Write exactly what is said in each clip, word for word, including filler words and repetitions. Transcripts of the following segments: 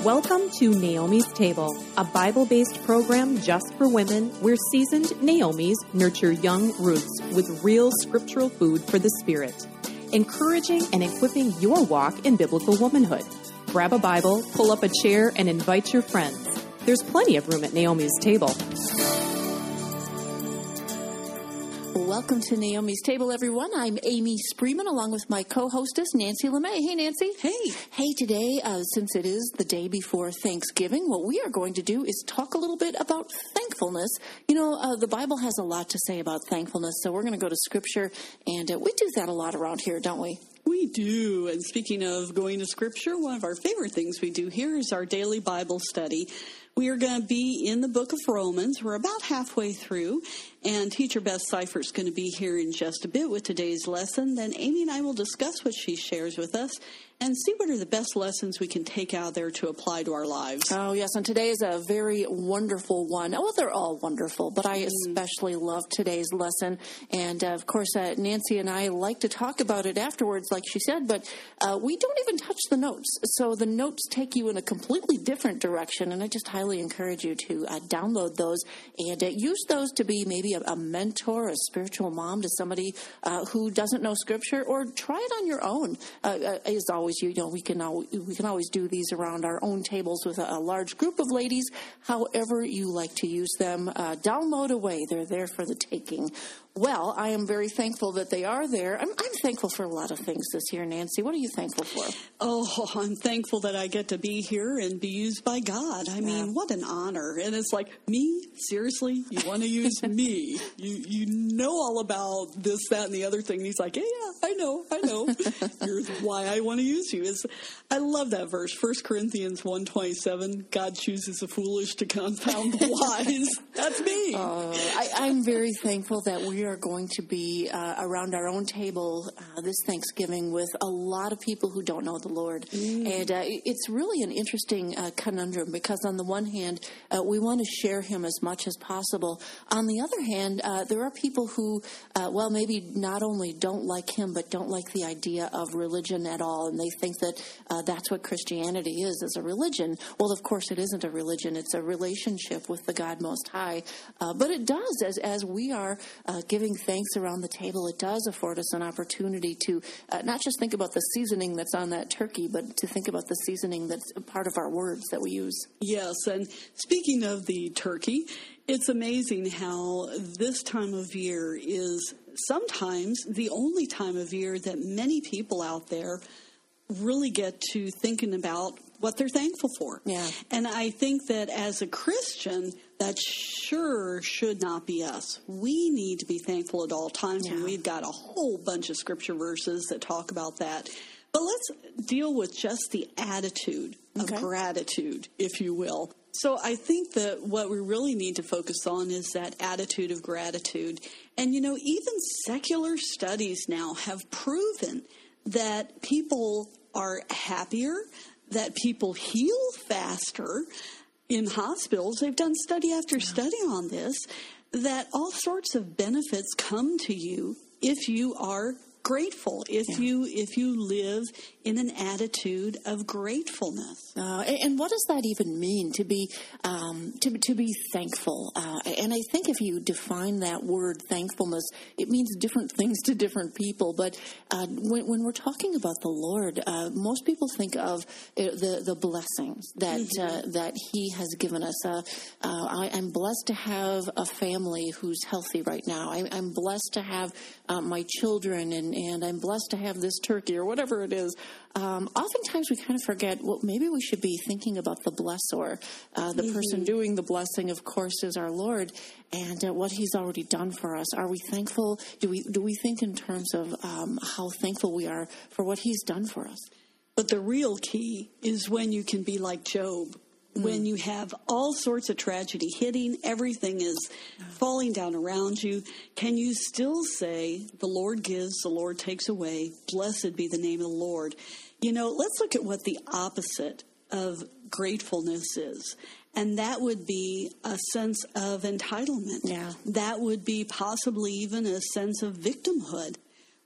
Welcome to Naomi's Table, a Bible-based program just for women where seasoned Naomis nurture young Ruths with real scriptural food for the spirit, encouraging and equipping your walk in biblical womanhood. Grab a Bible, pull up a chair, and invite your friends. There's plenty of room at Naomi's Table. Welcome to Naomi's Table, everyone. I'm Amy Spreeman, along with my co-hostess, Nancy LeMay. Hey, Nancy. Hey. Hey, today, uh, since it is the day before Thanksgiving, what we are going to do is talk a little bit about thankfulness. You know, uh, the Bible has a lot to say about thankfulness, so we're going to go to Scripture, and uh, we do that a lot around here, don't we? We do. And speaking of going to Scripture, one of our favorite things we do here is our daily Bible study. We are going to be in the book of Romans. We're about halfway through, and Teacher Beth Cipher is going to be here in just a bit with today's lesson. Then Amy and I will discuss what she shares with us and see what are the best lessons we can take out there to apply to our lives. Oh, yes, and today is a very wonderful one. Well, they're all wonderful, but I especially love today's lesson. And, uh, of course, uh, Nancy and I like to talk about it afterwards, like she said, but uh, we don't even touch the notes. So the notes take you in a completely different direction, and I just highly encourage you to uh, download those and uh, use those to be maybe a, a mentor, a spiritual mom to somebody uh, who doesn't know Scripture, or try it on your own. Uh, uh, as always, you know, we can always, we can always do these around our own tables with a, a large group of ladies. However you like to use them, uh, download away. They're there for the taking. Well, I am very thankful that they are there. I'm, I'm thankful for a lot of things this year, Nancy. What are you thankful for? Oh, I'm thankful that I get to be here and be used by God. I mean, Yeah. what an honor. And it's like, me? Seriously? You want to use me? You you know all about this, that, and the other thing. And he's like, yeah, yeah, I know, I know. Here's why I want to use you. Is I love that verse, First Corinthians one twenty-seven, God chooses the foolish to confound the wise. That's me. Uh, I, I'm very thankful that we are going to be uh, around our own table uh, this Thanksgiving with a lot of people who don't know the Lord. Mm. And uh, it's really an interesting uh, conundrum because on the one hand, uh, we want to share him as much as possible. On the other hand, uh, there are people who, uh, well, maybe not only don't like him, but don't like the idea of religion at all. And they think that uh, that's what Christianity is, is a religion. Well, of course, it isn't a religion. It's a relationship with the God Most High. Uh, but it does, as, as we are uh, giving thanks around the table, it does afford us an opportunity to uh, not just think about the seasoning that's on that turkey, but to think about the seasoning that's a part of our words that we use. Yes, and speaking of the turkey, it's amazing how this time of year is sometimes the only time of year that many people out there really get to thinking about what they're thankful for. Yeah. And I think that as a Christian, that sure should not be us. We need to be thankful at all times, Yeah. and we've got a whole bunch of scripture verses that talk about that. But let's deal with just the attitude of Okay. gratitude, if you will. So I think that what we really need to focus on is that attitude of gratitude. And, you know, even secular studies now have proven that people are happier, that people heal faster in hospitals. They've done study after study on this, that all sorts of benefits come to you if you are grateful, if Yeah. you if you live in an attitude of gratefulness. Uh, and, and what does that even mean to be um, to to be thankful? Uh, and I think if you define that word thankfulness, it means different things to different people. But uh, when, when we're talking about the Lord, uh, most people think of uh, the the blessings that mm-hmm. uh, that He has given us. Uh, uh, I, I'm blessed to have a family who's healthy right now. I, I'm blessed to have uh, my children and and I'm blessed to have this turkey or whatever it is. Um, oftentimes we kind of forget, well, maybe we should be thinking about the blessor. Uh, the mm-hmm. person doing the blessing, of course, is our Lord, and uh, what He's already done for us. Are we thankful? Do we do we think in terms of um, how thankful we are for what He's done for us? But the real key is when you can be like Job. When you have all sorts of tragedy hitting, everything is falling down around you, can you still say, the Lord gives, the Lord takes away, blessed be the name of the Lord? You know, let's look at what the opposite of gratefulness is. And that would be a sense of entitlement. Yeah. That would be possibly even a sense of victimhood.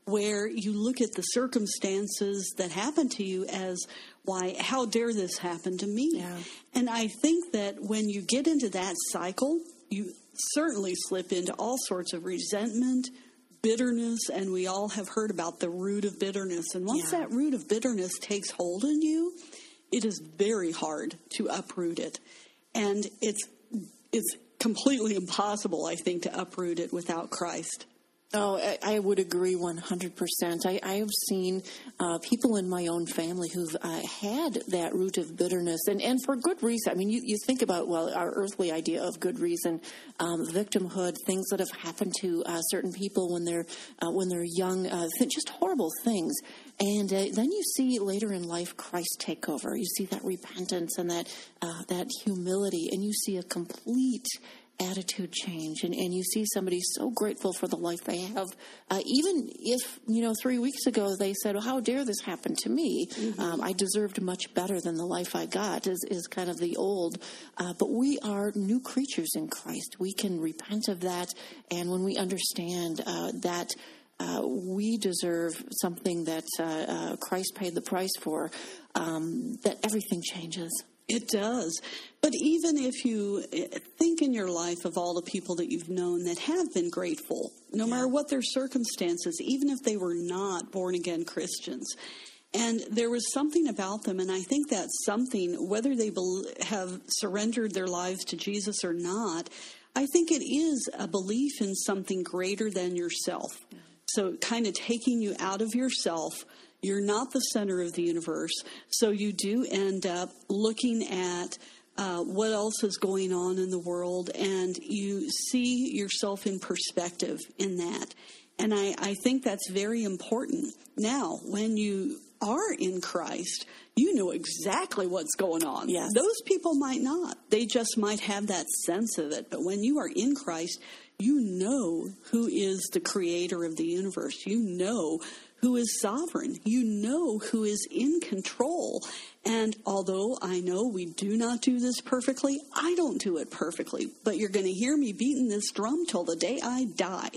where you look at the circumstances that happen to you as, why, how dare this happen to me? Yeah. And I think that when you get into that cycle, you certainly slip into all sorts of resentment, bitterness, and we all have heard about the root of bitterness. And once Yeah. that root of bitterness takes hold in you, it is very hard to uproot it. And it's it's completely impossible, I think, to uproot it without Christ. Oh, I, I would agree one hundred percent. I, I have seen uh, people in my own family who've uh, had that root of bitterness, and, and for good reason. I mean, you, you think about, well, our earthly idea of good reason, um, victimhood, things that have happened to uh, certain people when they're uh, when they're young, uh, th- just horrible things. And uh, then you see later in life Christ take over. You see that repentance and that uh, that humility, and you see a complete attitude change, and, and you see somebody so grateful for the life they have, uh, even if, you know, three weeks ago they said, oh, how dare this happen to me? Mm-hmm. Um, I deserved much better than the life I got, is, is kind of the old. Uh, but we are new creatures in Christ. We can repent of that, and when we understand uh, that uh, we deserve something that uh, uh, Christ paid the price for, um, that everything changes. It does. But even if you think in your life of all the people that you've known that have been grateful, no yeah. matter what their circumstances, even if they were not born-again Christians, and there was something about them, and I think that's something, whether they have surrendered their lives to Jesus or not, I think it is a belief in something greater than yourself. Yeah. So kind of taking you out of yourself. You're not the center of the universe, so you do end up looking at uh, what else is going on in the world, and you see yourself in perspective in that. And I, I think that's very important. Now, when you are in Christ, you know exactly what's going on. Yes. Those people might not. They just might have that sense of it. But when you are in Christ, you know who is the creator of the universe. You know who is sovereign. You know who is in control. And although I know we do not do this perfectly, I don't do it perfectly. But you're going to hear me beating this drum till the day I die.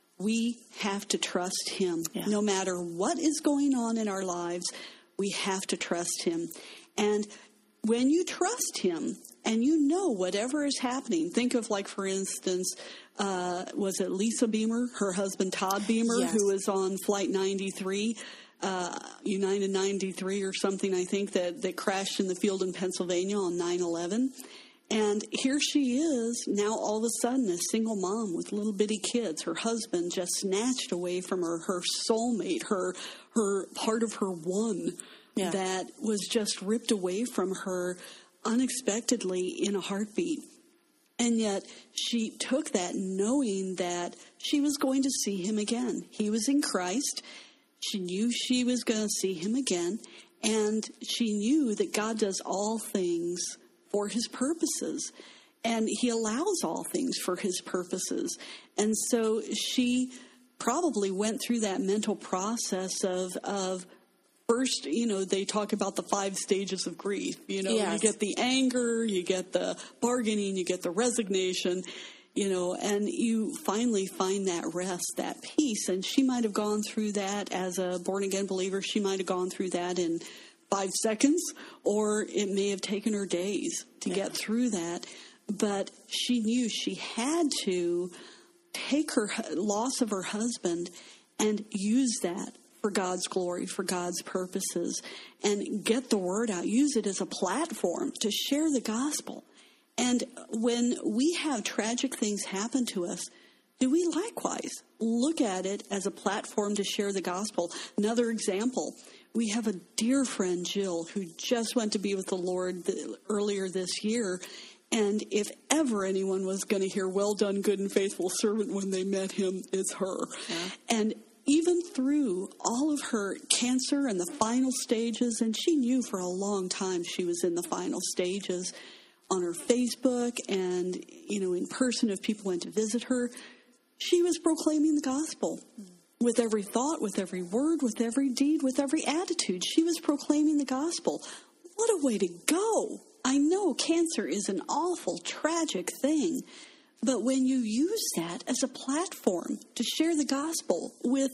We have to trust him. Yeah. No matter what is going on in our lives, we have to trust him. And when you trust him and you know whatever is happening, think of, like, for instance, uh, was it Lisa Beamer, her husband Todd Beamer, yes. who was on Flight ninety-three, uh, United ninety-three or something, I think, that, that crashed in the field in Pennsylvania on nine eleven. And here she is, now all of a sudden a single mom with little bitty kids. Her husband just snatched away from her, her soulmate, her her part of her one, yeah. that was just ripped away from her unexpectedly in a heartbeat. And yet she took that knowing that she was going to see him again. He was in Christ. She knew she was going to see him again. And she knew that God does all things for his purposes, and he allows all things for his purposes. And so she probably went through that mental process of, of first, you know, they talk about the five stages of grief. You know, yes. You get the anger, you get the bargaining, you get the resignation, you know, and you finally find that rest, that peace. And she might have gone through that as a born-again believer. She might have gone through that in five seconds, or it may have taken her days to yeah. get through that. But she knew she had to take her loss of her husband and use that for God's glory, for God's purposes, and get the word out. Use it as a platform to share the gospel. And when we have tragic things happen to us, do we likewise look at it as a platform to share the gospel? Another example, we have a dear friend, Jill, who just went to be with the Lord the, earlier this year. And if ever anyone was going to hear, well done, good and faithful servant, when they met him, it's her. Yeah. And even through all of her cancer and the final stages, and she knew for a long time she was in the final stages, on her Facebook and, you know, in person if people went to visit her, she was proclaiming the gospel. With every thought, with every word, with every deed, with every attitude, she was proclaiming the gospel. What a way to go. I know cancer is an awful, tragic thing, but when you use that as a platform to share the gospel with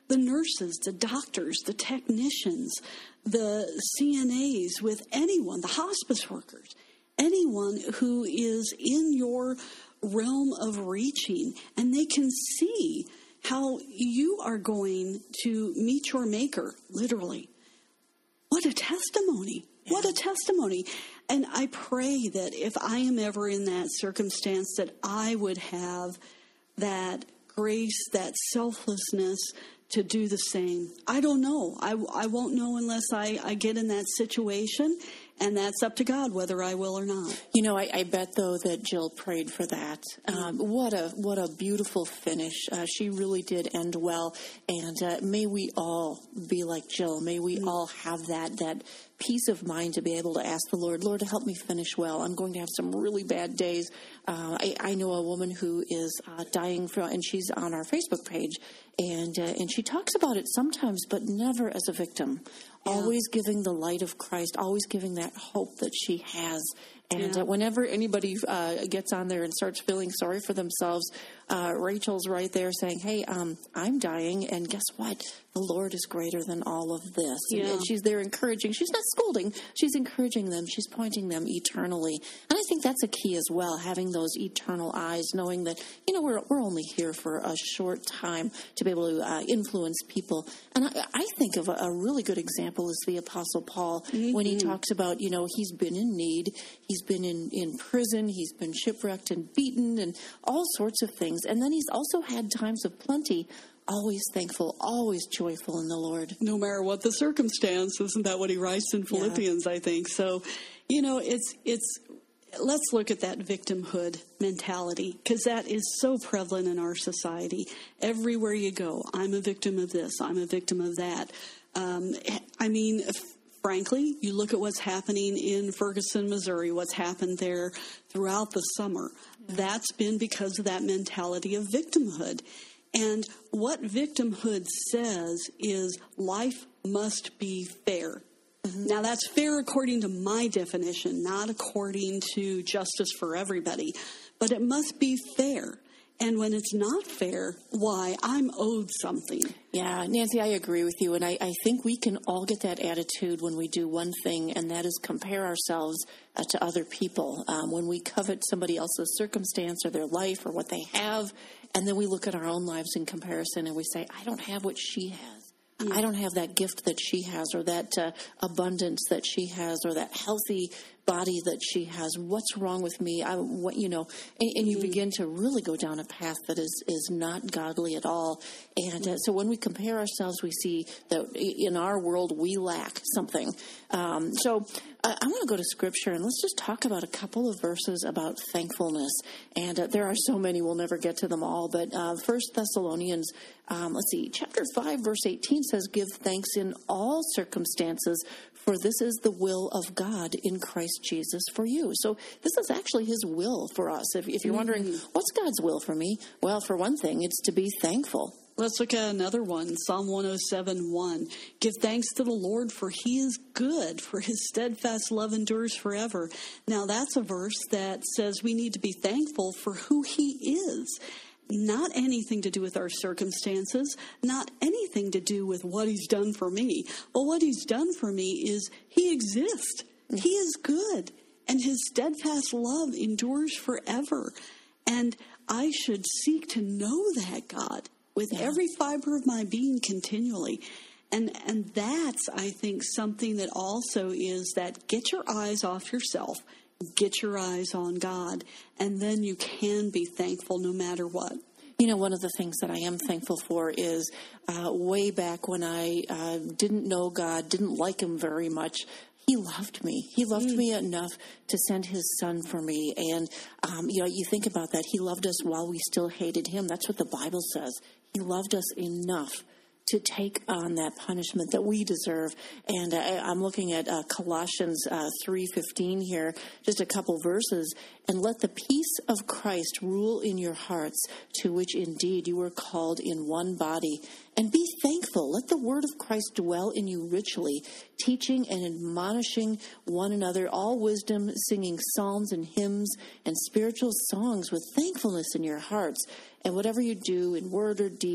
the nurses, the doctors, the technicians, the C N As, with anyone, the hospice workers, anyone who is in your realm of reaching, and they can see how you are going to meet your maker, literally. What a testimony. What a testimony. And I pray that if I am ever in that circumstance, that I would have that grace, that selflessness to do the same. I don't know. I, I won't know unless I, I get in that situation, and that's up to God whether I will or not. You know, I, I bet, though, that Jill prayed for that. Um, what a what a beautiful finish. Uh, she really did end well, and uh, may we all be like Jill. May we mm. all have that that peace of mind to be able to ask the Lord, Lord, help me finish well. I'm going to have some really bad days. Uh, I, I know a woman who is uh, dying from, and she's on our Facebook page, and uh, and she talks about it sometimes, but never as a victim. Yeah. Always giving the light of Christ, always giving that hope that she has. And yeah. uh, whenever anybody uh, gets on there and starts feeling sorry for themselves, uh, Rachel's right there saying, hey, um, I'm dying, and guess what? The Lord is greater than all of this. Yeah. And, and she's there encouraging. She's not scolding. She's encouraging them. She's pointing them eternally. And I think that's a key as well, having those eternal eyes, knowing that, you know, we're we're only here for a short time to be able to uh, influence people. And I, I think of a, a really good example is the Apostle Paul, mm-hmm. when he talks about, you know, he's been in need, he's been in, in prison, he's been shipwrecked and beaten and all sorts of things. And then he's also had times of plenty, always thankful, always joyful in the Lord. No matter what the circumstance, isn't that what he writes in Philippians, yeah. I think. So, you know, it's, it's, let's look at that victimhood mentality, because that is so prevalent in our society. Everywhere you go, I'm a victim of this, I'm a victim of that. Um, I mean, frankly, you look at what's happening in Ferguson, Missouri, what's happened there throughout the summer. That's been because of that mentality of victimhood. And what victimhood says is life must be fair. Mm-hmm. Now, that's fair according to my definition, not according to justice for everybody. But it must be fair. And when it's not fair, why? I'm owed something. Yeah, Nancy, I agree with you. And I, I think we can all get that attitude when we do one thing, and that is compare ourselves uh, to other people. Um, when we covet somebody else's circumstance or their life or what they have, and then we look at our own lives in comparison and we say, I don't have what she has. Mm. I don't have that gift that she has, or that uh, abundance that she has, or that healthy body that she has. What's wrong with me? I, what, you know, and, and you mm. begin to really go down a path that is, is not godly at all. And uh, so when we compare ourselves, we see that in our world we lack something. Um, so I, I want to go to Scripture, and let's just talk about a couple of verses about thankfulness. And uh, there are so many, we'll never get to them all. But uh, First Thessalonians, um, let's see, chapter five, verse eighteen says, give thanks in all circumstances, for this is the will of God in Christ Jesus for you. So this is actually his will for us. If, if you're wondering, mm. what's God's will for me? Well, for one thing, it's to be thankful. Let's look at another one, Psalm one oh seven, one. Give thanks to the Lord, for he is good, for his steadfast love endures forever. Now, that's a verse that says we need to be thankful for who he is. Not anything to do with our circumstances, not anything to do with what he's done for me. Well, what he's done for me is he exists. He is good, and his steadfast love endures forever. And I should seek to know that God with yeah. every fiber of my being continually. And and that's, I think, something that also is that get your eyes off yourself, get your eyes on God, and then you can be thankful no matter what. You know, one of the things that I am thankful for is uh, way back when I uh, didn't know God, didn't like him very much, he loved me. He loved mm. me enough to send his son for me. And, um, you know, you think about that. He loved us while we still hated him. That's what the Bible says. He loved us enough to take on that punishment that we deserve. And uh, I'm looking at uh, Colossians uh, three fifteen here, just a couple verses. And let the peace of Christ rule in your hearts, to which indeed you were called in one body. And be thankful. Let the word of Christ dwell in you richly, teaching and admonishing one another, all wisdom, singing psalms and hymns and spiritual songs with thankfulness in your hearts. And whatever you do in word or deed,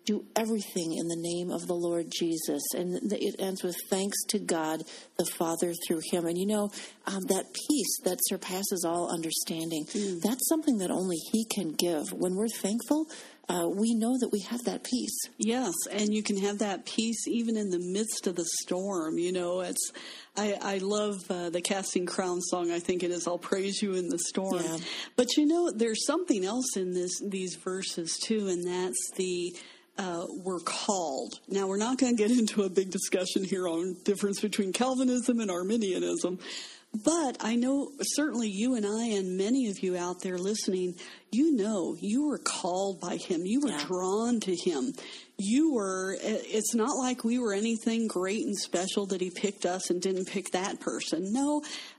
do everything in the name of the Lord Jesus. And it ends with thanks to God the Father through him. And you know, um, that peace that surpasses all understanding, mm. that's something that only he can give. When we're thankful, uh, we know that we have that peace. Yes, and you can have that peace even in the midst of the storm. You know, it's I, I love uh, the Casting Crowns song. I think it is, I'll praise you in the storm. Yeah. But you know, there's something else in this these verses too, and that's the Uh, we're called. Now, we're not going to get into a big discussion here on difference between Calvinism and Arminianism, but I know certainly you and I and many of you out there listening, you know you were called by him. You were yeah. drawn to him. You were, it's not like we were anything great and special that he picked us and didn't pick that person. No,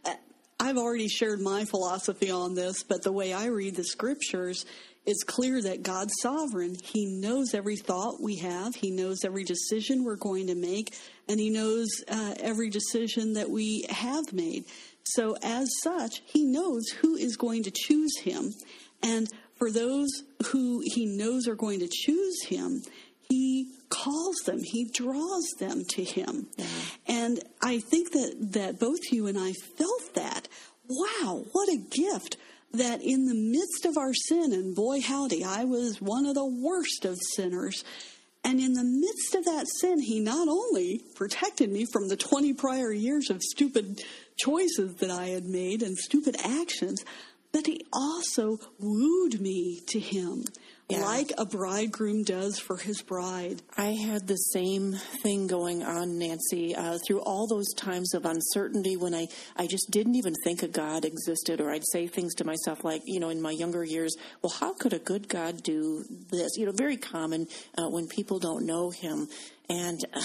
I've already shared my philosophy on this, but the way I read the scriptures, it's clear that God's sovereign. He knows every thought we have. He knows every decision we're going to make, and he knows uh, every decision that we have made. So as such, he knows who is going to choose him. And for those who he knows are going to choose him, he calls them. He draws them to him. Yeah. And I think that, that both you and I felt that. Wow, what a gift. That in the midst of our sin, and boy howdy, I was one of the worst of sinners, and in the midst of that sin, he not only protected me from the twenty prior years of stupid choices that I had made and stupid actions, but he also wooed me to him. Yeah. Like a bridegroom does for his bride. I had the same thing going on, Nancy, uh, through all those times of uncertainty when I, I just didn't even think a God existed, or I'd say things to myself like, you know, in my younger years, well, how could a good God do this? You know, very common uh, when people don't know him. And uh,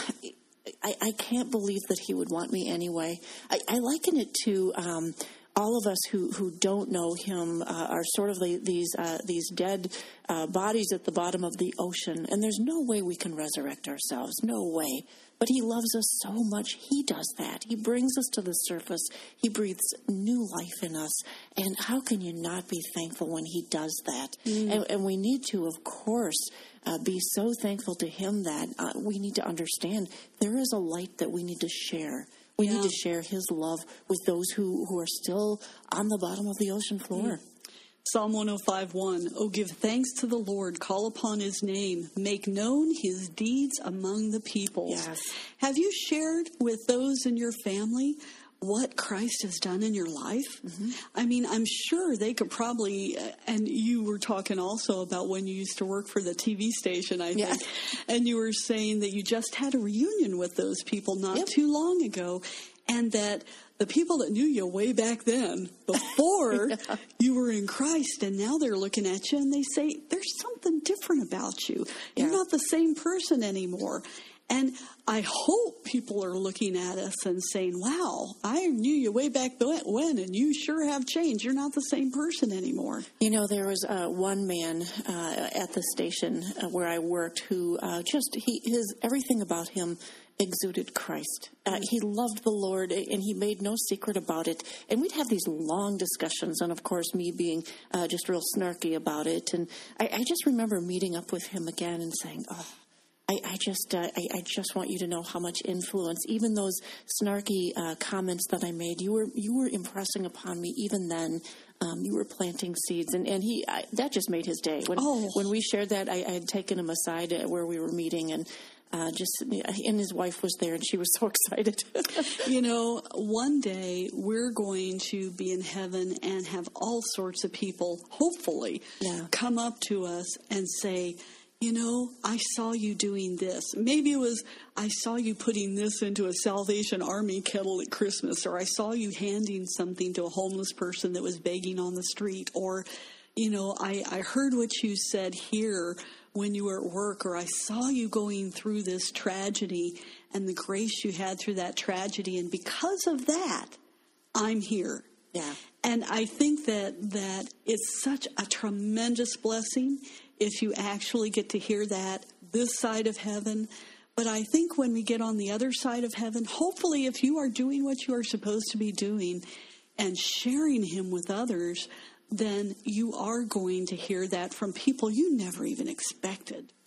I, I can't believe that he would want me anyway. I, I liken it to... Um, all of us who, who don't know him uh, are sort of the, these uh, these dead uh, bodies at the bottom of the ocean, and there's no way we can resurrect ourselves, no way. But he loves us so much, he does that. He brings us to the surface. He breathes new life in us. And how can you not be thankful when he does that? Mm. And, and we need to, of course, uh, be so thankful to him that uh, we need to understand there is a light that we need to share. We yeah. need to share his love with those who, who are still on the bottom of the ocean floor. Mm. Psalm one oh five one, oh, give thanks to the Lord, call upon his name, make known his deeds among the peoples. Yes. Have you shared with those in your family what Christ has done in your life? Mm-hmm. I mean, I'm sure they could probably, and you were talking also about when you used to work for the T V station, I think, yeah. and you were saying that you just had a reunion with those people not yep. too long ago, and that the people that knew you way back then, before yeah. you were in Christ, and now they're looking at you and they say, there's something different about you. You're yeah. not the same person anymore. And I hope people are looking at us and saying, wow, I knew you way back when, and you sure have changed. You're not the same person anymore. You know, there was uh, one man uh, at the station uh, where I worked who uh, just, he his everything about him exuded Christ. Uh, he loved the Lord, and he made no secret about it. And we'd have these long discussions, and of course, me being uh, just real snarky about it. And I, I just remember meeting up with him again and saying, oh, I, I just uh, I, I just want you to know how much influence, even those snarky uh, comments that I made, you were you were impressing upon me even then. Um, you were planting seeds, and, and he I, that just made his day. When, oh. when we shared that, I, I had taken him aside where we were meeting, and Uh, just and his wife was there, and she was so excited. You know, one day we're going to be in heaven and have all sorts of people, hopefully, yeah. come up to us and say, you know, I saw you doing this. Maybe it was, I saw you putting this into a Salvation Army kettle at Christmas, or I saw you handing something to a homeless person that was begging on the street, or, you know, I, I heard what you said here when you were at work, or I saw you going through this tragedy and the grace you had through that tragedy, and because of that, I'm here. Yeah. And I think that, that it's such a tremendous blessing if you actually get to hear that this side of heaven. But I think when we get on the other side of heaven, hopefully if you are doing what you are supposed to be doing and sharing him with others, then you are going to hear that from people you never even expected.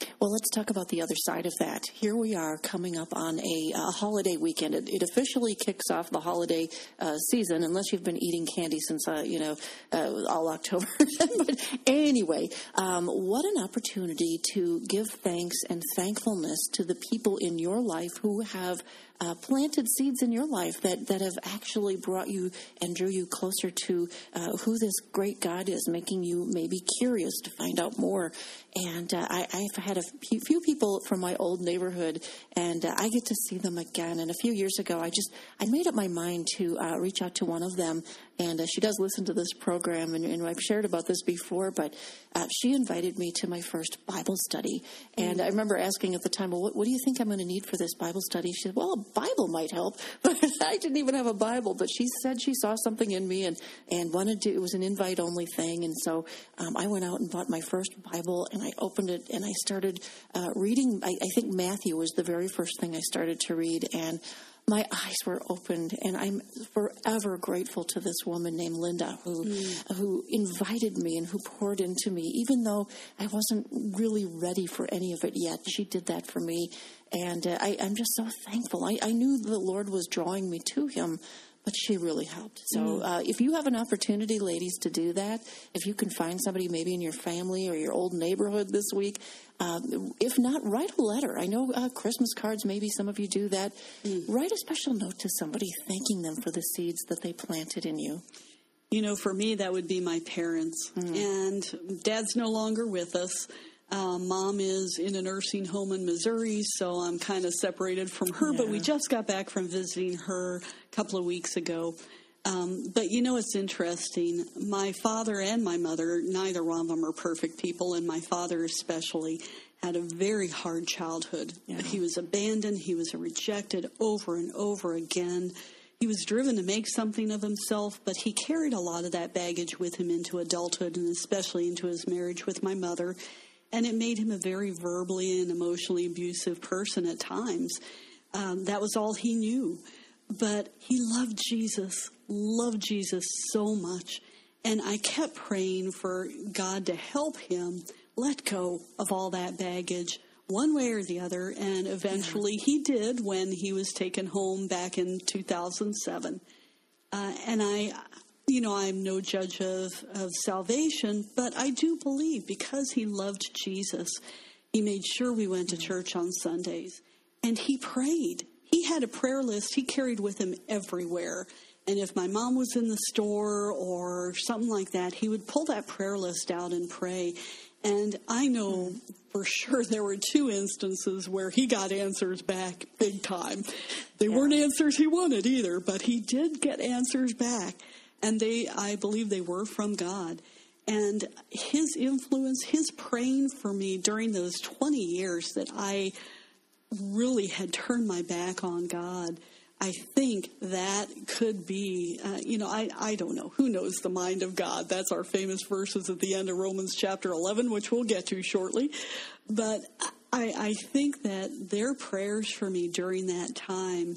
Well, let's talk about the other side of that. Here we are coming up on a, a holiday weekend. It, it officially kicks off the holiday uh, season, unless you've been eating candy since, uh, you know, uh, all October. But anyway, um, what an opportunity to give thanks and thankfulness to the people in your life who have Uh, planted seeds in your life that, that have actually brought you and drew you closer to uh, who this great God is, making you maybe curious to find out more. And uh, I, I've had a few, few people from my old neighborhood, and uh, I get to see them again. And a few years ago, I just I made up my mind to uh, reach out to one of them. And uh, she does listen to this program, and, and I've shared about this before, but uh, she invited me to my first Bible study. And mm. I remember asking at the time, well, what, what do you think I'm going to need for this Bible study? She said, well, a Bible might help. But I didn't even have a Bible. But she said she saw something in me and, and wanted to, it was an invite-only thing. And so um, I went out and bought my first Bible, and I opened it, and I started uh, reading. I, I think Matthew was the very first thing I started to read, and my eyes were opened, and I'm forever grateful to this woman named Linda who mm. who invited me and who poured into me, even though I wasn't really ready for any of it yet. She did that for me, and uh, I, I'm just so thankful. I, I knew the Lord was drawing me to Him, but she really helped. So mm. uh, if you have an opportunity, ladies, to do that, if you can find somebody maybe in your family or your old neighborhood this week, um, if not, write a letter. I know uh, Christmas cards, maybe some of you do that. Mm. Write a special note to somebody thanking them for the seeds that they planted in you. You know, for me, that would be my parents. Mm. And Dad's no longer with us. Uh, Mom is in a nursing home in Missouri, so I'm kind of separated from her. Yeah. But we just got back from visiting her a couple of weeks ago. Um, but, you know, it's interesting. My father and my mother, neither one of them are perfect people, and my father especially had a very hard childhood. Yeah. He was abandoned. He was rejected over and over again. He was driven to make something of himself, but he carried a lot of that baggage with him into adulthood, and especially into his marriage with my mother. And it made him a very verbally and emotionally abusive person at times. Um, that was all he knew. But he loved Jesus, loved Jesus so much. And I kept praying for God to help him let go of all that baggage one way or the other. And eventually yeah. he did when he was taken home back in two thousand seven. Uh, and I... You know, I'm no judge of, of salvation, but I do believe because he loved Jesus, he made sure we went to church on Sundays. And he prayed. He had a prayer list he carried with him everywhere. And if my mom was in the store or something like that, he would pull that prayer list out and pray. And I know for sure there were two instances where he got answers back big time. They yeah. weren't answers he wanted either, but he did get answers back. And they, I believe they were from God. And his influence, his praying for me during those twenty years that I really had turned my back on God, I think that could be, uh, you know, I, I don't know. Who knows the mind of God? That's our famous verses at the end of Romans chapter eleven, which we'll get to shortly. But I, I think that their prayers for me during that time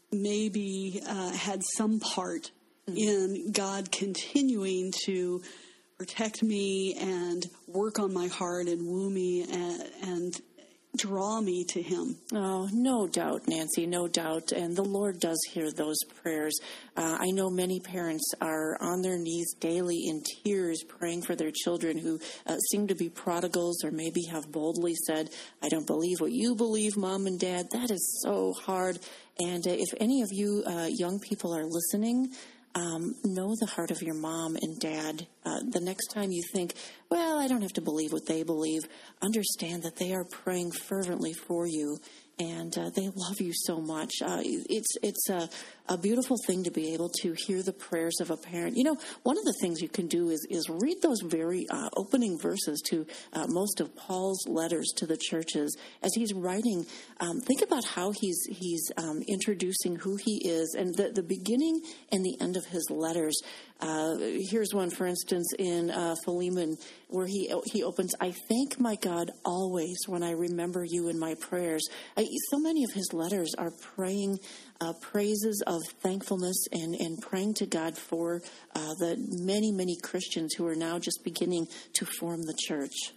maybe uh, had some part in God continuing to protect me and work on my heart and woo me and, and draw me to him. Oh, no doubt, Nancy, no doubt. And the Lord does hear those prayers. Uh, I know many parents are on their knees daily in tears praying for their children who uh, seem to be prodigals or maybe have boldly said, I don't believe what you believe, Mom and Dad. That is so hard. And uh, if any of you uh, young people are listening, Um, know the heart of your mom and dad. Uh, the next time you think, well, I don't have to believe what they believe, understand that they are praying fervently for you, and uh, they love you so much. Uh, it's it's a, a beautiful thing to be able to hear the prayers of a parent. You know, one of the things you can do is, is read those very uh, opening verses to uh, most of Paul's letters to the churches. As he's writing, um, think about how he's he's um, introducing who he is, and the, the beginning and the end of his letters. Uh, here's one, for instance, in uh, Philemon, where he he opens, I thank my God always when I remember you in my prayers. I, so many of his letters are praying uh, praises of thankfulness and, and praying to God for uh, the many, many Christians who are now just beginning to form the church.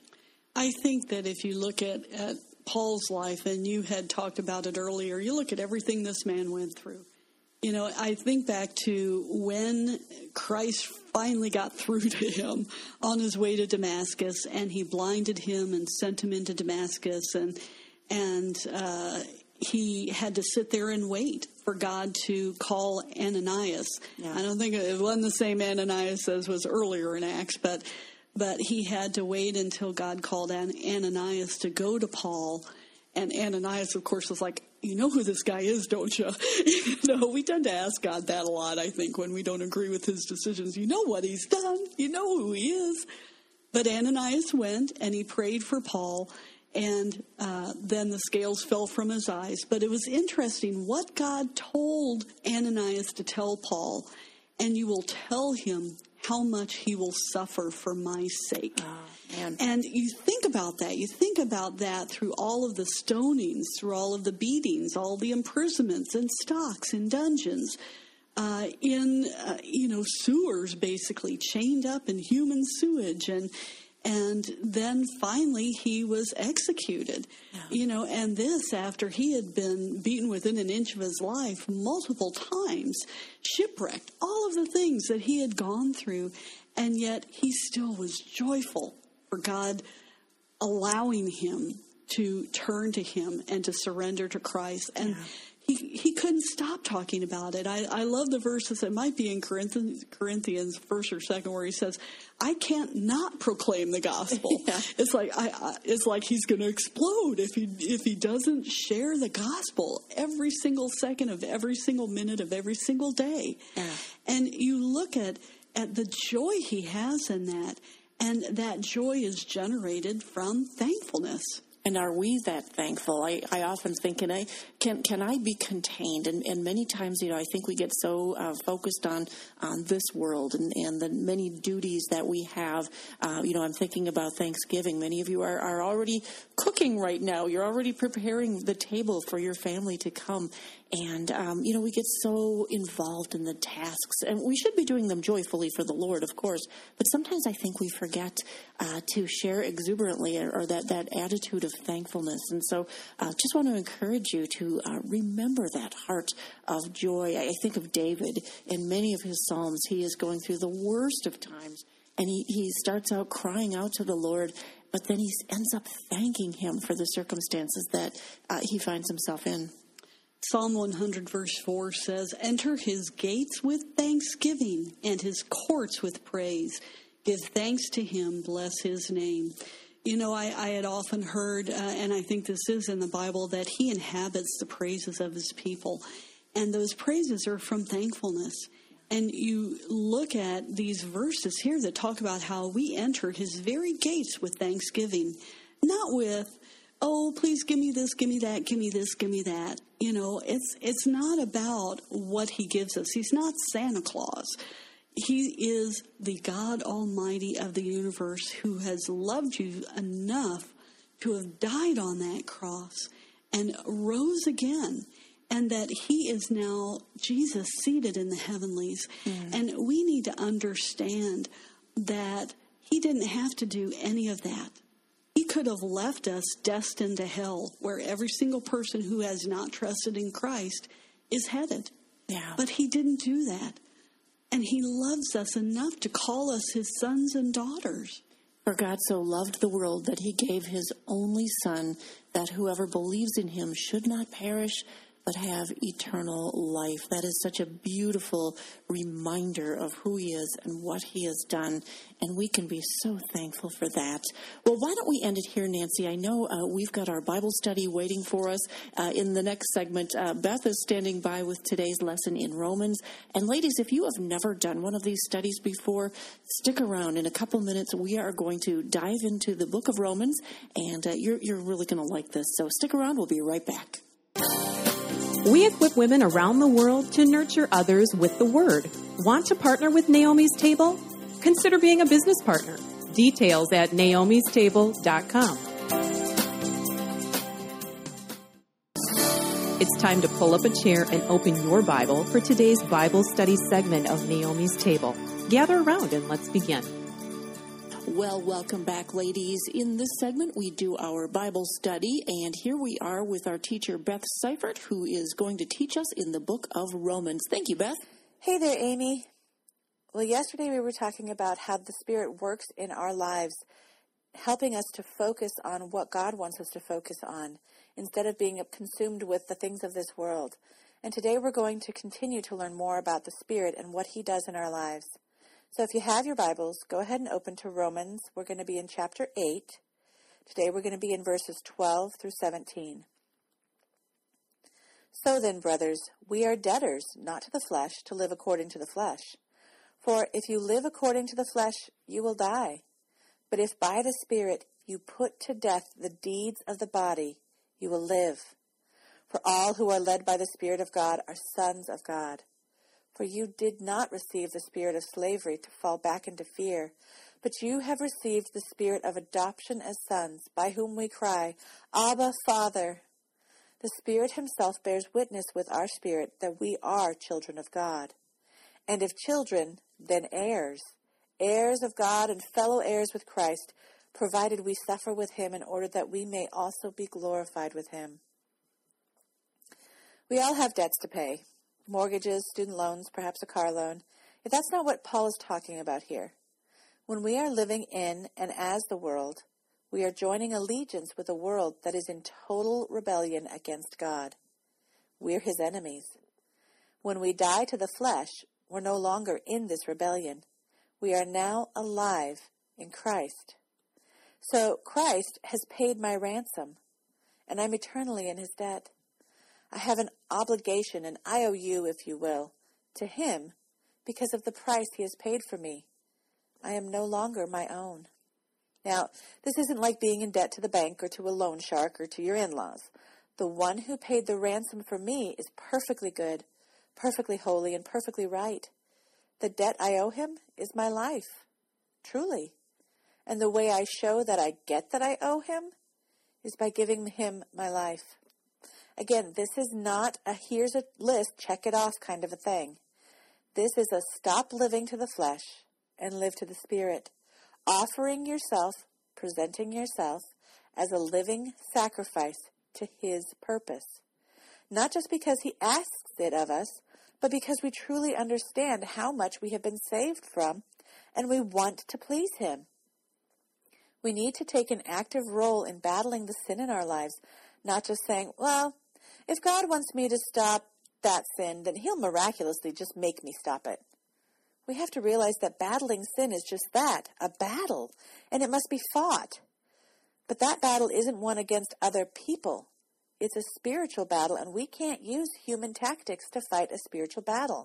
I think that if you look at, at Paul's life, and you had talked about it earlier, you look at everything this man went through. You know, I think back to when Christ finally got through to him on his way to Damascus, and he blinded him and sent him into Damascus, and and uh, he had to sit there and wait for God to call Ananias. Yeah. I don't think it wasn't the same Ananias as was earlier in Acts, but but he had to wait until God called Ananias to go to Paul. And Ananias, of course, was like, you know who this guy is, don't you? you know, we tend to ask God that a lot, I think, when we don't agree with his decisions. You know what he's done. You know who he is. But Ananias went, and he prayed for Paul, and uh, then the scales fell from his eyes. But it was interesting what God told Ananias to tell Paul, and you will tell him how much he will suffer for my sake. Oh, man. And you think about that. You think about that through all of the stonings, through all of the beatings, all the imprisonments and stocks and dungeons, uh, in, uh, you know, sewers, basically, chained up in human sewage. And and then finally he was executed, yeah. you know, and this after he had been beaten within an inch of his life multiple times, shipwrecked, all of the things that he had gone through, and yet he still was joyful for God allowing him to turn to him and to surrender to Christ. And yeah. he he couldn't stop talking about it. I, I love the verses that might be in Corinthians, Corinthians first or second, where he says, I can't not proclaim the gospel. yeah. It's like I, I it's like he's going to explode if he if he doesn't share the gospel every single second of every single minute of every single day. Yeah. And you look at at the joy he has in that, and that joy is generated from thankfulness. And are we that thankful? I, I often think, can I can can I be contained? And, and many times, you know, I think we get so uh, focused on on this world and, and the many duties that we have. Uh, you know, I'm thinking about Thanksgiving. Many of you are, are already cooking right now. You're already preparing the table for your family to come. And, um, you know, we get so involved in the tasks, and we should be doing them joyfully for the Lord, of course. But sometimes I think we forget uh, to share exuberantly, or, or that, that attitude of thankfulness. And so I uh, just want to encourage you to uh, remember that heart of joy. I think of David in many of his Psalms. He is going through the worst of times, and he, he starts out crying out to the Lord, but then he ends up thanking him for the circumstances that uh, he finds himself in. Psalm one hundred verse four says, enter his gates with thanksgiving and his courts with praise. Give thanks to him, bless his name. You know, I, I had often heard, uh, and I think this is in the Bible, that he inhabits the praises of his people. And those praises are from thankfulness. And you look at these verses here that talk about how we enter his very gates with thanksgiving, not with, oh, please give me this, give me that, give me this, give me that. You know, it's it's not about what he gives us. He's not Santa Claus. He is the God Almighty of the universe who has loved you enough to have died on that cross and rose again, and that he is now Jesus seated in the heavenlies. Mm. And we need to understand that he didn't have to do any of that. He could have left us destined to hell, where every single person who has not trusted in Christ is headed. Yeah. But he didn't do that. And he loves us enough to call us his sons and daughters. For God so loved the world that he gave his only Son, that whoever believes in him should not perish, but have eternal life. That is such a beautiful reminder of who he is and what he has done, and we can be so thankful for that. Well, why don't we end it here, Nancy? I know uh, we've got our Bible study waiting for us uh, in the next segment. Uh, Beth is standing by with today's lesson in Romans. And ladies, if you have never done one of these studies before, stick around. In a couple minutes, we are going to dive into the book of Romans, and uh, you're, you're really going to like this. So stick around. We'll be right back. We equip women around the world to nurture others with the Word. Want to partner with Naomi's Table? Consider being a business partner. Details at naomis table dot com. It's time to pull up a chair and open your Bible for today's Bible study segment of Naomi's Table. Gather around and let's begin. Well, welcome back, ladies. In this segment, we do our Bible study, and here we are with our teacher, Beth Seifert, who is going to teach us in the book of Romans. Thank you, Beth. Hey there, Amy. Well, yesterday we were talking about how the Spirit works in our lives, helping us to focus on what God wants us to focus on, instead of being consumed with the things of this world. And today we're going to continue to learn more about the Spirit and what He does in our lives. So if you have your Bibles, go ahead and open to Romans. We're going to be in chapter eight. Today we're going to be in verses twelve through seventeen. So then, brothers, we are debtors, not to the flesh, to live according to the flesh. For if you live according to the flesh, you will die. But if by the Spirit you put to death the deeds of the body, you will live. For all who are led by the Spirit of God are sons of God. For you did not receive the spirit of slavery to fall back into fear, but you have received the spirit of adoption as sons, by whom we cry, Abba, Father. The Spirit Himself bears witness with our spirit that we are children of God. And if children, then heirs, heirs of God and fellow heirs with Christ, provided we suffer with Him in order that we may also be glorified with Him. We all have debts to pay. Mortgages, student loans, perhaps a car loan. If that's not what Paul is talking about here. When we are living in and as the world, we are joining allegiance with a world that is in total rebellion against God. We're His enemies. When we die to the flesh, we're no longer in this rebellion. We are now alive in Christ. So Christ has paid my ransom, and I'm eternally in His debt. I have an obligation, an I O U, if you will, to Him because of the price He has paid for me. I am no longer my own. Now, this isn't like being in debt to the bank or to a loan shark or to your in-laws. The one who paid the ransom for me is perfectly good, perfectly holy, and perfectly right. The debt I owe Him is my life, truly. And the way I show that I get that I owe Him is by giving Him my life. Again, this is not a here's a list, check it off kind of a thing. This is a stop living to the flesh and live to the Spirit, offering yourself, presenting yourself as a living sacrifice to His purpose. Not just because He asks it of us, but because we truly understand how much we have been saved from and we want to please Him. We need to take an active role in battling the sin in our lives, not just saying, well, if God wants me to stop that sin, then He'll miraculously just make me stop it. We have to realize that battling sin is just that, a battle, and it must be fought. But that battle isn't one against other people. It's a spiritual battle, and we can't use human tactics to fight a spiritual battle.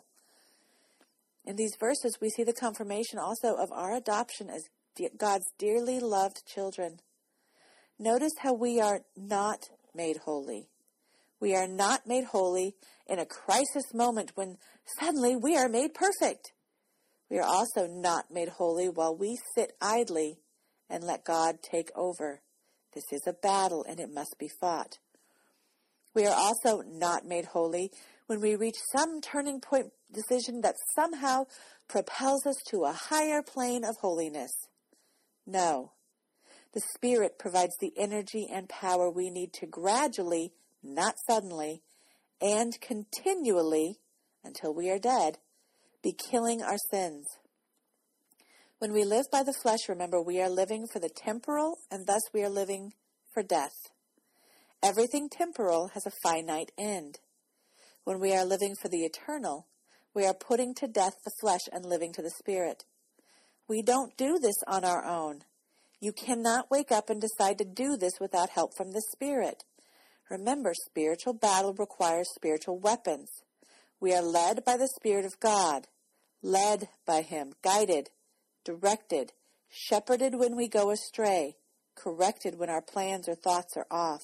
In these verses, we see the confirmation also of our adoption as God's dearly loved children. Notice how we are not made holy. We are not made holy in a crisis moment when suddenly we are made perfect. We are also not made holy while we sit idly and let God take over. This is a battle and it must be fought. We are also not made holy when we reach some turning point decision that somehow propels us to a higher plane of holiness. No. The Spirit provides the energy and power we need to gradually, not suddenly, and continually, until we are dead, be killing our sins. When we live by the flesh, remember, we are living for the temporal, and thus we are living for death. Everything temporal has a finite end. When we are living for the eternal, we are putting to death the flesh and living to the Spirit. We don't do this on our own. You cannot wake up and decide to do this without help from the Spirit. Remember, spiritual battle requires spiritual weapons. We are led by the Spirit of God, led by Him, guided, directed, shepherded when we go astray, corrected when our plans or thoughts are off.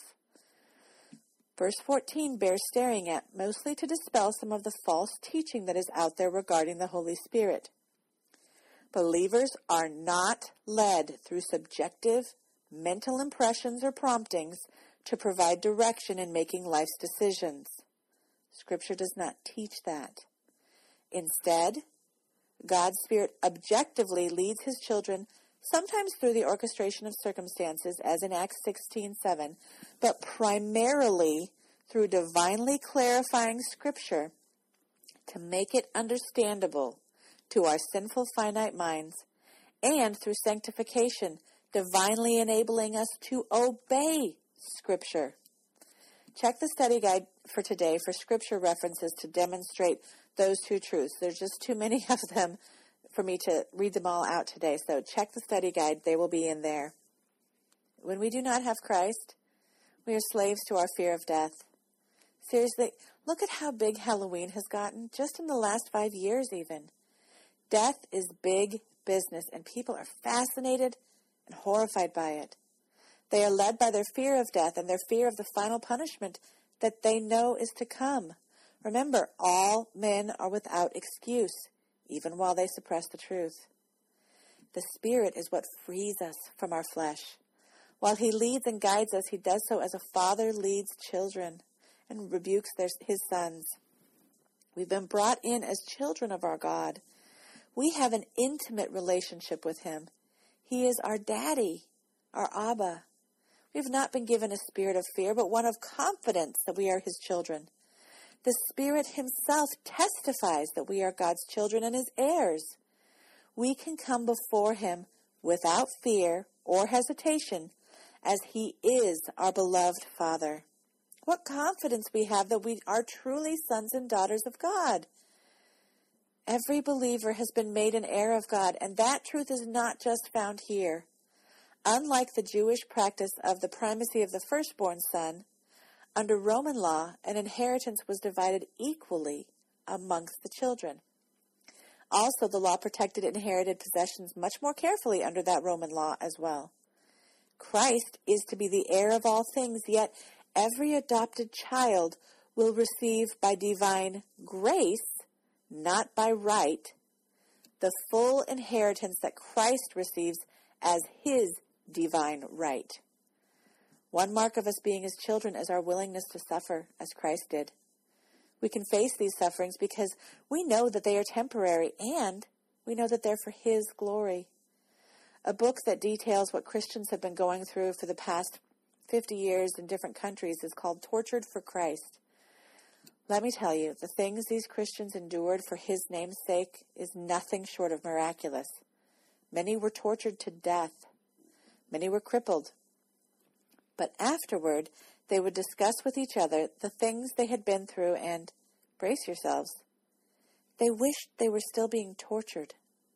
Verse fourteen bears staring at, mostly to dispel some of the false teaching that is out there regarding the Holy Spirit. Believers are not led through subjective mental impressions or promptings to provide direction in making life's decisions. Scripture does not teach that. Instead, God's Spirit objectively leads His children sometimes through the orchestration of circumstances, as in Acts sixteen seven, but primarily through divinely clarifying Scripture to make it understandable to our sinful, finite minds, and through sanctification, divinely enabling us to obey Scripture. Check the study guide for today for Scripture references to demonstrate those two truths. There's just too many of them for me to read them all out today, so check the study guide. They will be in there. When we do not have Christ, we are slaves to our fear of death. Seriously, look at how big Halloween has gotten, just in the last five years even. Death is big business, and people are fascinated and horrified by it. They are led by their fear of death and their fear of the final punishment that they know is to come. Remember, all men are without excuse, even while they suppress the truth. The Spirit is what frees us from our flesh. While He leads and guides us, He does so as a father leads children and rebukes their, his sons. We've been brought in as children of our God. We have an intimate relationship with Him. He is our daddy, our Abba. We have not been given a spirit of fear, but one of confidence that we are His children. The Spirit Himself testifies that we are God's children and His heirs. We can come before Him without fear or hesitation, as He is our beloved Father. What confidence we have that we are truly sons and daughters of God. Every believer has been made an heir of God, and that truth is not just found here. Unlike the Jewish practice of the primacy of the firstborn son, under Roman law, an inheritance was divided equally amongst the children. Also, the law protected inherited possessions much more carefully under that Roman law as well. Christ is to be the heir of all things, yet every adopted child will receive by divine grace, not by right, the full inheritance that Christ receives as His divine right. One mark of us being His children is our willingness to suffer as Christ did. We can face these sufferings because we know that they are temporary, and we know that they're for His glory. A book that details what Christians have been going through for the past fifty years in different countries is called Tortured for Christ. Let me tell you, the things these Christians endured for His name's sake is nothing short of miraculous. Many were tortured to death. Many were crippled. But afterward, they would discuss with each other the things they had been through and, brace yourselves, they wished they were still being tortured.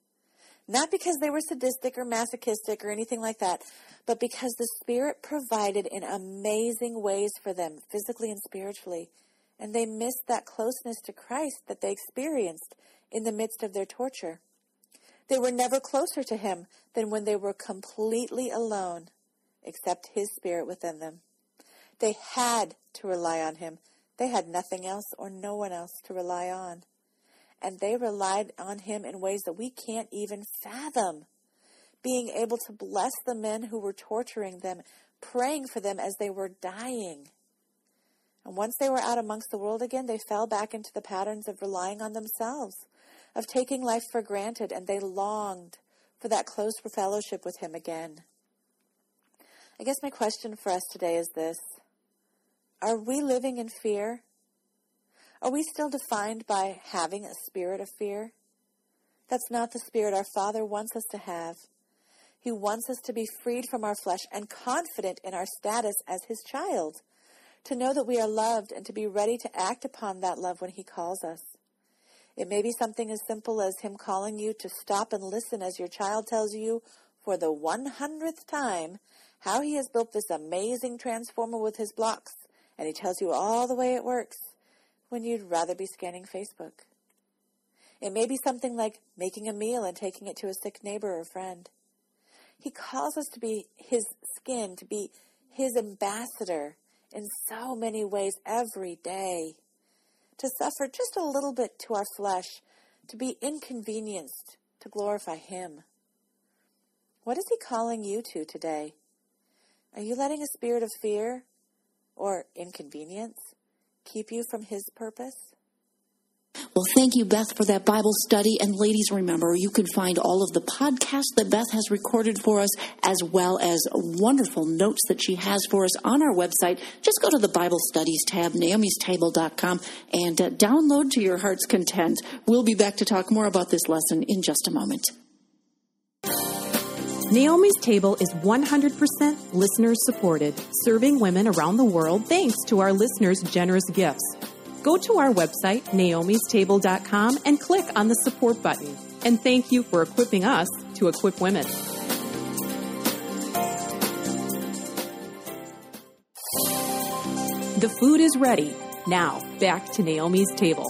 Not because they were sadistic or masochistic or anything like that, but because the Spirit provided in amazing ways for them, physically and spiritually, and they missed that closeness to Christ that they experienced in the midst of their torture. They were never closer to Him than when they were completely alone, except His Spirit within them. They had to rely on Him. They had nothing else or no one else to rely on. And they relied on Him in ways that we can't even fathom, being able to bless the men who were torturing them, praying for them as they were dying. And once they were out amongst the world again, they fell back into the patterns of relying on themselves, of taking life for granted, and they longed for that close fellowship with Him again. I guess my question for us today is this. Are we living in fear? Are we still defined by having a spirit of fear? That's not the spirit our Father wants us to have. He wants us to be freed from our flesh and confident in our status as His child, to know that we are loved and to be ready to act upon that love when He calls us. It may be something as simple as Him calling you to stop and listen as your child tells you for the one hundredth time how he has built this amazing transformer with his blocks, and he tells you all the way it works, when you'd rather be scanning Facebook. It may be something like making a meal and taking it to a sick neighbor or friend. He calls us to be His skin, to be His ambassador in so many ways every day, to suffer just a little bit to our flesh, to be inconvenienced, to glorify Him. What is He calling you to today? Are you letting a spirit of fear or inconvenience keep you from His purpose? Well, thank you, Beth, for that Bible study. And ladies, remember, you can find all of the podcasts that Beth has recorded for us, as well as wonderful notes that she has for us on our website. Just go to the Bible Studies tab, naomis table dot com, and uh, download to your heart's content. We'll be back to talk more about this lesson in just a moment. Naomi's Table is one hundred percent listener supported, serving women around the world thanks to our listeners' generous gifts. Go to our website, naomis table dot com, and click on the support button. And thank you for equipping us to equip women. The food is ready. Now, back to Naomi's Table.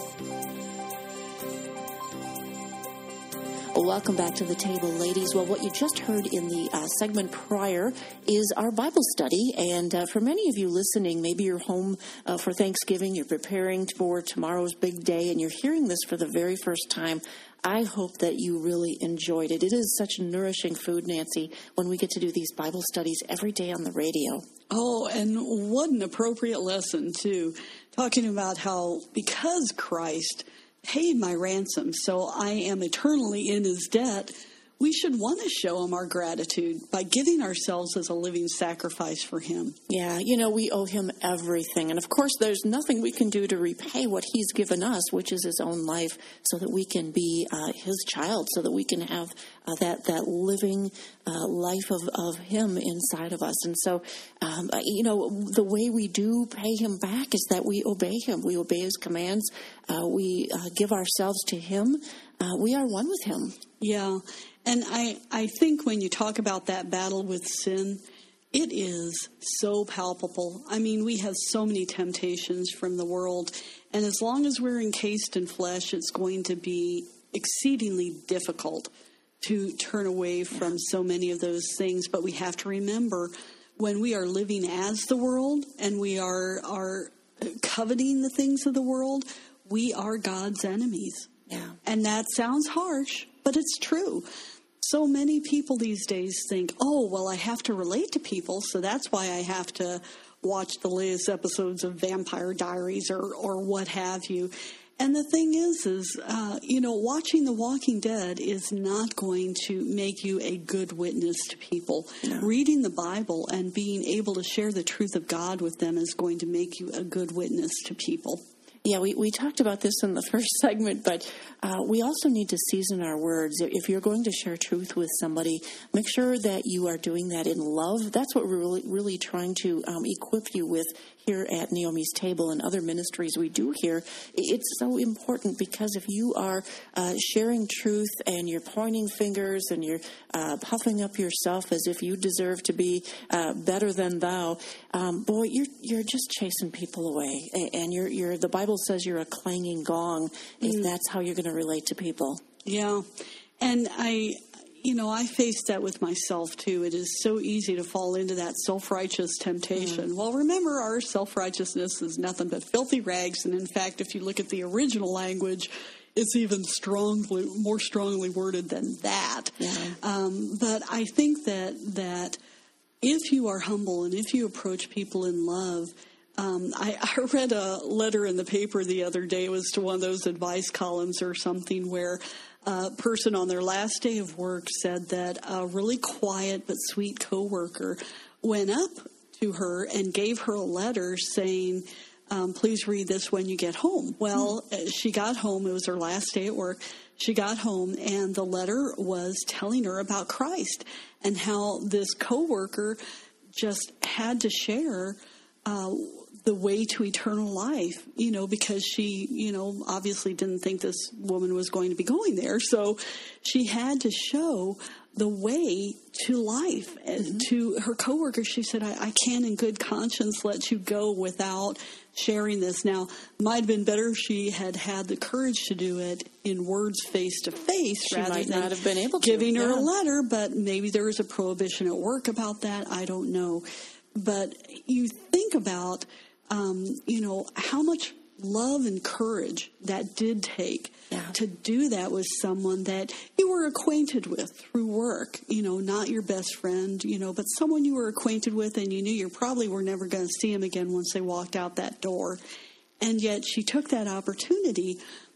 Welcome back to the table, ladies. Well, what you just heard in the uh, segment prior is our Bible study. And uh, for many of you listening, maybe you're home uh, for Thanksgiving, you're preparing for tomorrow's big day, and you're hearing this for the very first time. I hope that you really enjoyed it. It is such nourishing food, Nancy, when we get to do these Bible studies every day on the radio. Oh, and what an appropriate lesson, too. Talking about how because Christ paid my ransom, so I am eternally in his debt, we should want to show him our gratitude by giving ourselves as a living sacrifice for him. Yeah, you know, we owe him everything. And of course, there's nothing we can do to repay what he's given us, which is his own life, so that we can be uh, his child, so that we can have uh, that, that living uh, life of, of him inside of us. And so, um, you know, the way we do pay him back is that we obey him. We obey his commands. Uh, we uh, give ourselves to him. Uh, we are one with him. Yeah. And I, I think when you talk about that battle with sin, it is so palpable. I mean, we have so many temptations from the world, and as long as we're encased in flesh, it's going to be exceedingly difficult to turn away from so many of those things. But we have to remember, when we are living as the world and we are, are coveting the things of the world, we are God's enemies. Yeah. And that sounds harsh, but it's true. So many people these days think, oh, well, I have to relate to people, so that's why I have to watch the latest episodes of Vampire Diaries or, or what have you. And the thing is, is, uh, you know, watching The Walking Dead is not going to make you a good witness to people. No. Reading the Bible and being able to share the truth of God with them is going to make you a good witness to people. Yeah, we, we talked about this in the first segment, but uh, we also need to season our words. If you're going to share truth with somebody, make sure that you are doing that in love. That's what we're really, really trying to um, equip you with here at Naomi's Table and other ministries we do here. It's so important because if you are uh, sharing truth and you're pointing fingers and you're uh, puffing up yourself as if you deserve to be uh, better than thou, um, boy, you're you're just chasing people away. And you're you're the Bible says you're a clanging gong if mm. that's how you're going to relate to people. Yeah, and I. You know, I face that with myself, too. It is so easy to fall into that self-righteous temptation. Mm. Well, remember, our self-righteousness is nothing but filthy rags. And in fact, if you look at the original language, it's even strongly, more strongly worded than that. Yeah. Um, but I think that that if you are humble and if you approach people in love, Um, I, I read a letter in the paper the other day. It was to one of those advice columns or something where a person on their last day of work said that a really quiet but sweet coworker went up to her and gave her a letter saying, um, please read this when you get home. Well, mm. she got home. It was her last day at work. She got home, and the letter was telling her about Christ and how this coworker just had to share uh the way to eternal life, you know, because she, you know, obviously didn't think this woman was going to be going there. So she had to show the way to life. Mm-hmm. To her coworker, she said, I, I can't in good conscience let you go without sharing this. Now, it might have been better if she had had the courage to do it in words face-to-face she rather might than not have been able to. giving her yeah. a letter, but maybe there was a prohibition at work about that. I don't know. But you think about Um, you know, how much love and courage that did take yeah. to do that with someone that you were acquainted with through work, you know, not your best friend, you know, but someone you were acquainted with and you knew you probably were never going to see him again once they walked out that door. And yet she took that opportunity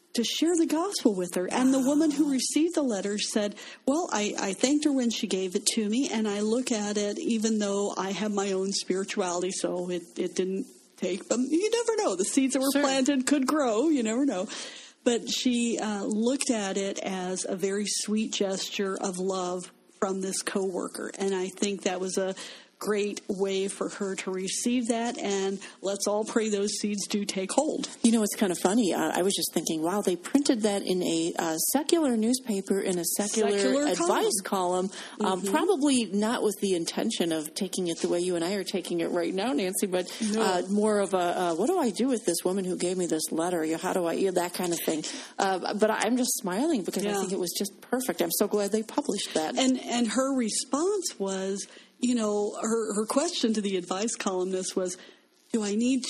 to share the gospel with her. And the woman who received the letter said, well, I, I thanked her when she gave it to me, and I look at it even though I have my own spirituality, so it, it didn't take, but you never know. The seeds that were sure. planted could grow. You never know. But she uh, looked at it as a very sweet gesture of love from this coworker. And I think that was a great way for her to receive that, and let's all pray those seeds do take hold. You know, it's kind of funny. Uh, I was just thinking, wow, they printed that in a uh, secular newspaper in a secular, secular advice column, column um, mm-hmm. probably not with the intention of taking it the way you and I are taking it right now, Nancy, but no. uh, more of a, uh, what do I do with this woman who gave me this letter? You know, how do I, you know, that kind of thing. Uh, but I'm just smiling because yeah. I think it was just perfect. I'm so glad they published that. And, and her response was, you know, her, her question to the advice columnist was, do I need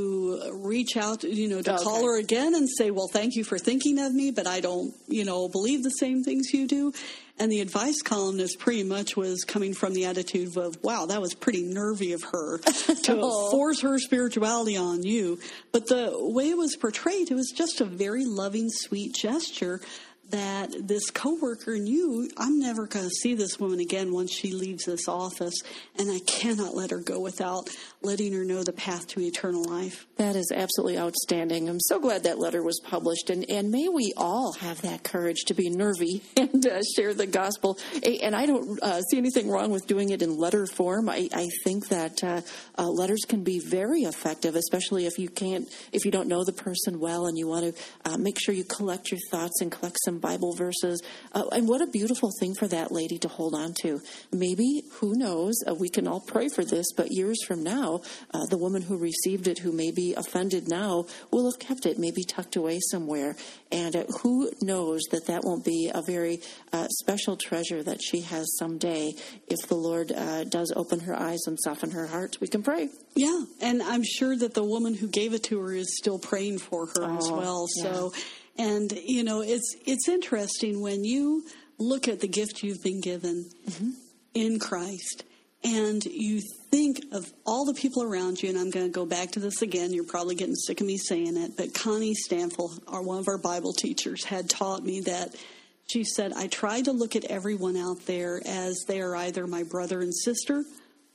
to reach out, you know, to okay. call her again and say, well, thank you for thinking of me, but I don't, you know, believe the same things you do? And the advice columnist pretty much was coming from the attitude of, wow, that was pretty nervy of her to oh. force her spirituality on you. But the way it was portrayed, it was just a very loving, sweet gesture that this coworker knew, I'm never going to see this woman again once she leaves this office, and I cannot let her go without letting her know the path to eternal life. That is absolutely outstanding. I'm so glad that letter was published, and, and may we all have that courage to be nervy and uh, share the gospel. And I don't uh, see anything wrong with doing it in letter form. I, I think that uh, uh, letters can be very effective, especially if you can't, if you don't know the person well, and you want to uh, make sure you collect your thoughts and collect some Bible verses. Uh, and what a beautiful thing for that lady to hold on to. Maybe, who knows, uh, we can all pray for this, but years from now, uh, the woman who received it, who may be offended now, will have kept it, maybe tucked away somewhere. And uh, who knows that that won't be a very uh, special treasure that she has someday if the Lord uh, does open her eyes and soften her heart. We can pray. Yeah, and I'm sure that the woman who gave it to her is still praying for her oh, as well. Yeah. So. And, you know, it's it's interesting when you look at the gift you've been given mm-hmm. in Christ, and you think of all the people around you, and I'm going to go back to this again. You're probably getting sick of me saying it, but Connie Stanfill, our, one of our Bible teachers, had taught me that she said, I try to look at everyone out there as they are either my brother and sister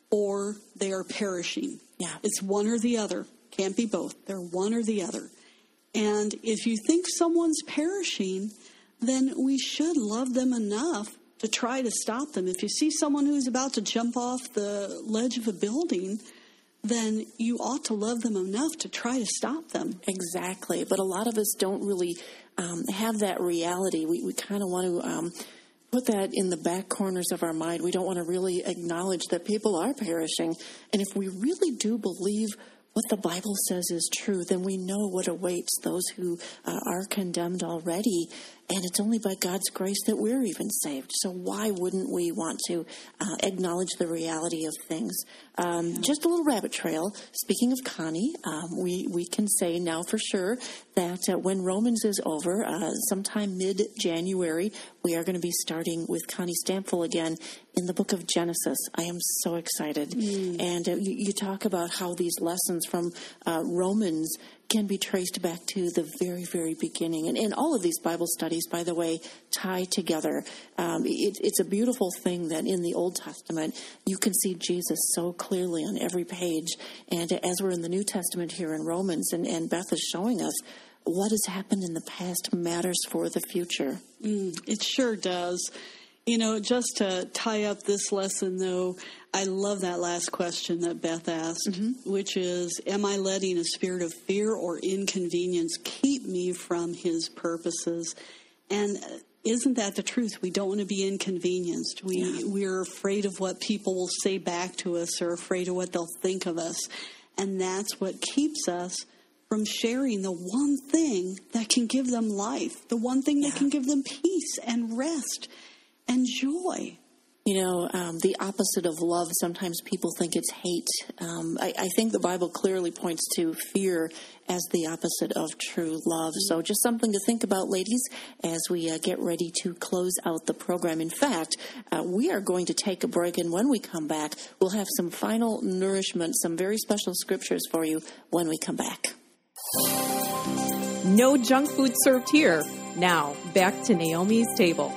or they are perishing. Yeah. It's one or the other. Can't be both. They're one or the other. And if you think someone's perishing, then we should love them enough to try to stop them. If you see someone who's about to jump off the ledge of a building, then you ought to love them enough to try to stop them. Exactly. But a lot of us don't really um, have that reality. We, we kind of want to um, put that in the back corners of our mind. We don't want to really acknowledge that people are perishing. And if we really do believe what the Bible says is true, then we know what awaits those who uh, are condemned already. And it's only by God's grace that we're even saved. So why wouldn't we want to uh, acknowledge the reality of things? Um, yeah. Just a little rabbit trail. Speaking of Connie, um, we, we can say now for sure that uh, when Romans is over, uh, sometime mid-January, we are going to be starting with Connie Stanfill again in the book of Genesis. I am so excited. Mm. And uh, you, you talk about how these lessons from uh, Romans can be traced back to the very, very beginning. And, and all of these Bible studies, by the way, tie together. Um, it, it's a beautiful thing that in the Old Testament, you can see Jesus so clearly on every page. And as we're in the New Testament here in Romans, and, and Beth is showing us, what has happened in the past matters for the future. Mm, it sure does. You know, just to tie up this lesson, though, I love that last question that Beth asked, mm-hmm. which is, am I letting a spirit of fear or inconvenience keep me from his purposes? And isn't that the truth? We don't want to be inconvenienced. We, yeah. We're afraid of what people will say back to us, or afraid of what they'll think of us. And that's what keeps us from sharing the one thing that can give them life, the one thing yeah. that can give them peace and rest and joy. You know, um, the opposite of love, sometimes people think it's hate. Um, I, I think the Bible clearly points to fear as the opposite of true love. So just something to think about, ladies, as we uh, get ready to close out the program. In fact, uh, we are going to take a break, and when we come back, we'll have some final nourishment, some very special scriptures for you when we come back. No junk food served here. Now, back to Naomi's Table.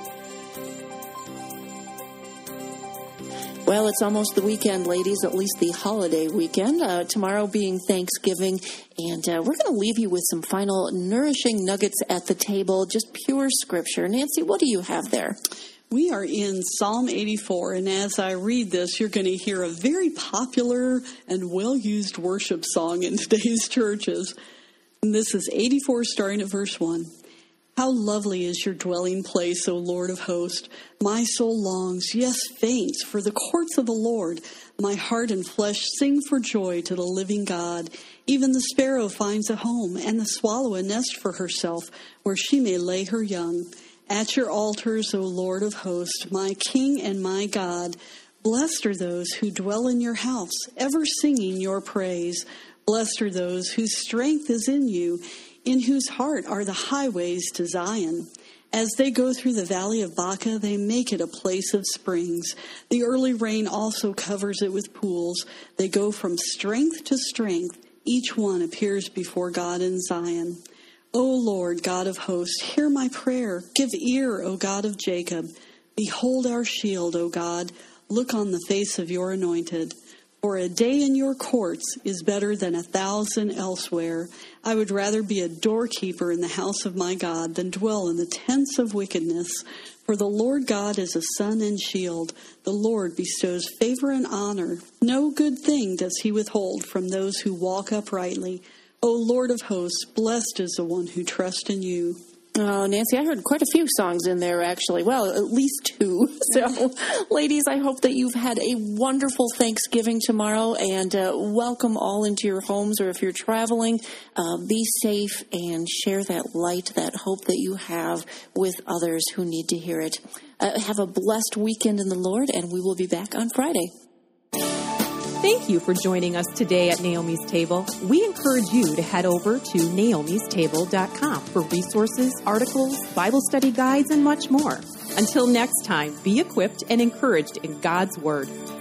Well, it's almost the weekend, ladies, at least the holiday weekend, uh, tomorrow being Thanksgiving, and uh, we're going to leave you with some final nourishing nuggets at the table, just pure scripture. Nancy, what do you have there? We are in Psalm eighty-four, and as I read this, you're going to hear a very popular and well-used worship song in today's churches. And this is eighty-four, starting at verse one. How lovely is your dwelling place, O Lord of hosts. My soul longs, yes, faints, for the courts of the Lord. My heart and flesh sing for joy to the living God. Even the sparrow finds a home, and the swallow a nest for herself, where she may lay her young. At your altars, O Lord of hosts, my King and my God. Blessed are those who dwell in your house, ever singing your praise. Blessed are those whose strength is in you, in whose heart are the highways to Zion. As they go through the valley of Baca, they make it a place of springs. The early rain also covers it with pools. They go from strength to strength. Each one appears before God in Zion. O Lord, God of hosts, hear my prayer. Give ear, O God of Jacob. Behold our shield, O God. Look on the face of your anointed. For a day in your courts is better than a thousand elsewhere. I would rather be a doorkeeper in the house of my God than dwell in the tents of wickedness. For the Lord God is a sun and shield. The Lord bestows favor and honor. No good thing does he withhold from those who walk uprightly. O Lord of hosts, blessed is the one who trusts in you. Oh, Nancy, I heard quite a few songs in there, actually. Well, at least two. So, ladies, I hope that you've had a wonderful Thanksgiving tomorrow, and uh, welcome all into your homes, or if you're traveling, uh, be safe and share that light, that hope that you have with others who need to hear it. Uh, have a blessed weekend in the Lord, and we will be back on Friday. Thank you for joining us today at Naomi's Table. We encourage you to head over to naomis table dot com for resources, articles, Bible study guides, and much more. Until next time, be equipped and encouraged in God's Word.